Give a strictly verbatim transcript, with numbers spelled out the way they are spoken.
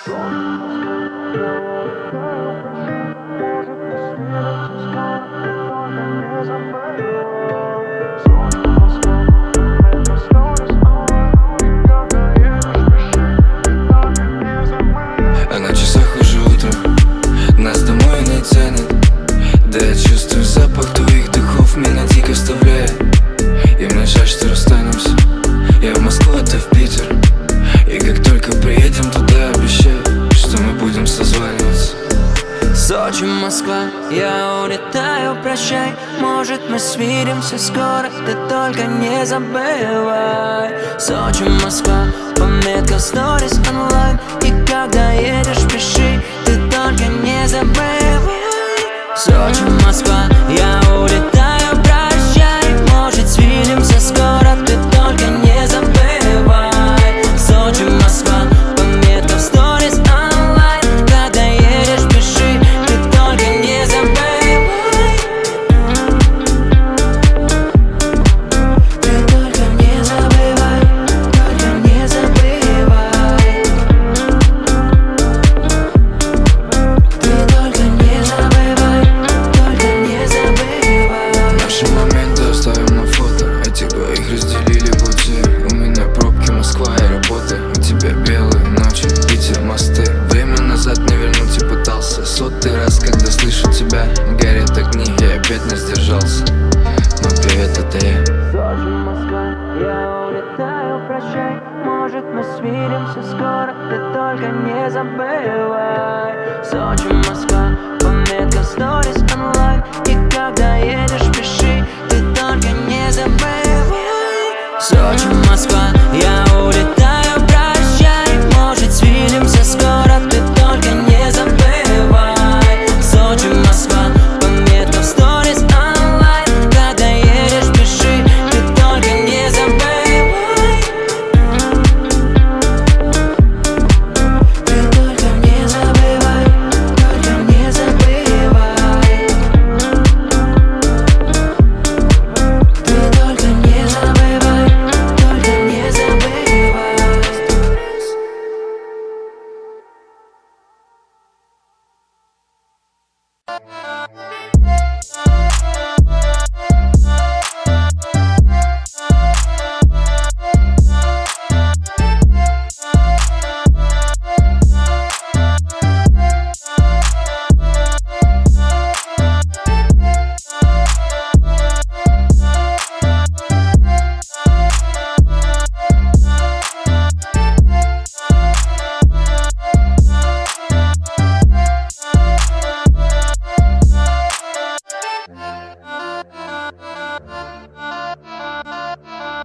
А на часах уже утро, нас домой не тянет. Да я чувствую запах твоих духов, меня дико вставляет. И мне жаль, что расстанемся. Я в Москву, а ты в Питер. И как только приедем туда, обещаю, что мы будем созваниваться. Сочи, Москва, я улетаю, прощай. Может, мы свидимся скоро, ты только не забывай. Сочи, Москва, пометка в сторис онлайн. И когда едешь, пиши, ты только не забывай. Сочи, Москва, я улетаю, прощай. Может, свидимся скоро, ты только не забывай. Сочи, Москва, пометка в сторис онлайн. Когда едешь, пиши, ты только не забывай. Ты только не забывай, только не забывай. Ты только не забывай, только не забывай. Наши моменты оставим на фото, эти двоих разделили пути. У меня пробки, Москва и работа, у тебя белые ночи, Питер, мосты. Время назад не вернуть и пытался сотый раз, когда слышу тебя. Горят огни, я опять не сдержался. Но привет, это я. Сочи, Москва, я улетаю, прощай. Может, мы свидимся скоро, ты только не забывай. Сочи, Москва, пометка в сторис онлайн. И когда едешь, пиши, ты только не забывай. Сочи, Москва, я улетаю.